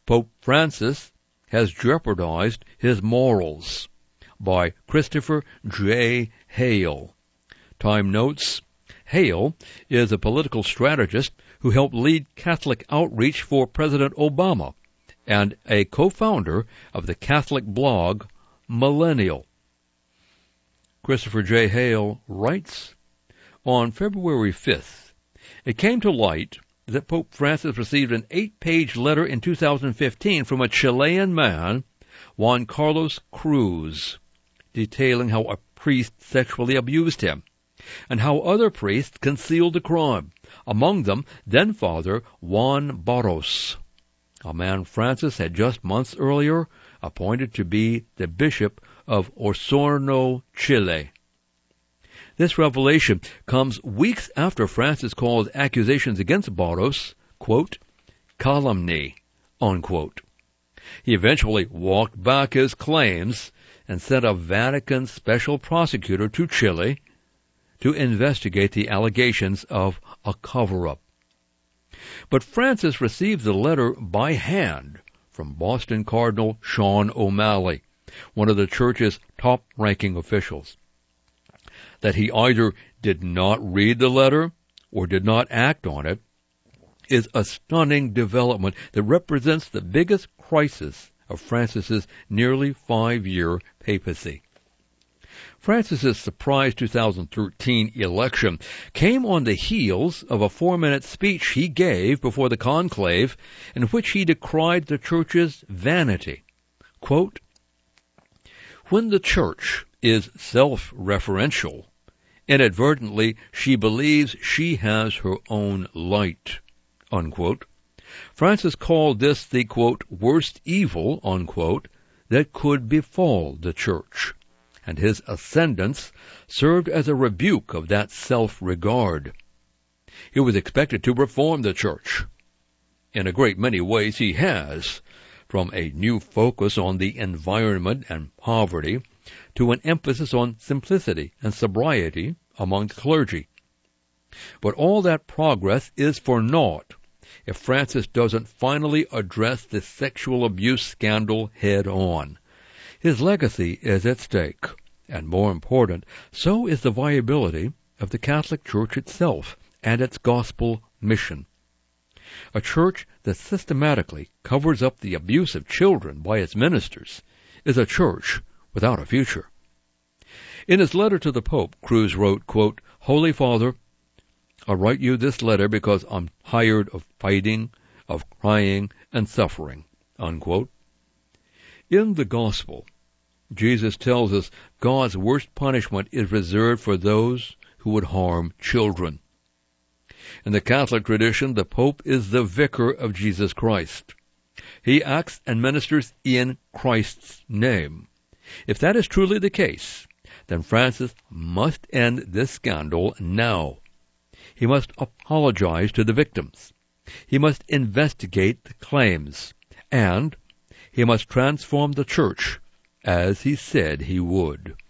Pope Francis has jeopardized his morals, by Christopher J. Hale. Time notes, Hale is a political strategist who helped lead Catholic outreach for President Obama and a co-founder of the Catholic blog Millennial. Christopher J. Hale writes, on February 5th, it came to light that Pope Francis received an 8-page letter in 2015 from a Chilean man, Juan Carlos Cruz, detailing how a priest sexually abused him, and how other priests concealed the crime, among them then-Father Juan Barros, a man Francis had just months earlier appointed to be the Bishop of Osorno, Chile. This revelation comes weeks after Francis called accusations against Barros, quote, calumny, unquote. He eventually walked back his claims and sent a Vatican special prosecutor to Chile to investigate the allegations of a cover-up. But Francis received the letter by hand from Boston Cardinal Sean O'Malley, one of the church's top-ranking officials. That he either did not read the letter or did not act on it is a stunning development that represents the biggest crisis of Francis's nearly 5-year papacy. Francis's surprise 2013 election came on the heels of a 4-minute speech he gave before the conclave in which he decried the church's vanity. Quote, when the church is self-referential, inadvertently she believes she has her own light, unquote. Francis called this the, quote, worst evil, unquote, that could befall the church, and his ascendance served as a rebuke of that self-regard. He was expected to reform the church. In a great many ways he has, from a new focus on the environment and poverty to an emphasis on simplicity and sobriety among the clergy. But all that progress is for naught if Francis doesn't finally address the sexual abuse scandal head on. His legacy is at stake, and more important, so is the viability of the Catholic Church itself and its gospel mission. A church that systematically covers up the abuse of children by its ministers is a church without a future. In his letter to the Pope, Cruz wrote, quote, Holy Father, I write you this letter because I'm tired of fighting, of crying, and suffering, unquote. In the Gospel, Jesus tells us God's worst punishment is reserved for those who would harm children. In the Catholic tradition, the Pope is the vicar of Jesus Christ. He acts and ministers in Christ's name. If that is truly the case, then Francis must end this scandal now. He must apologize to the victims. He must investigate the claims. And he must transform the church as he said he would.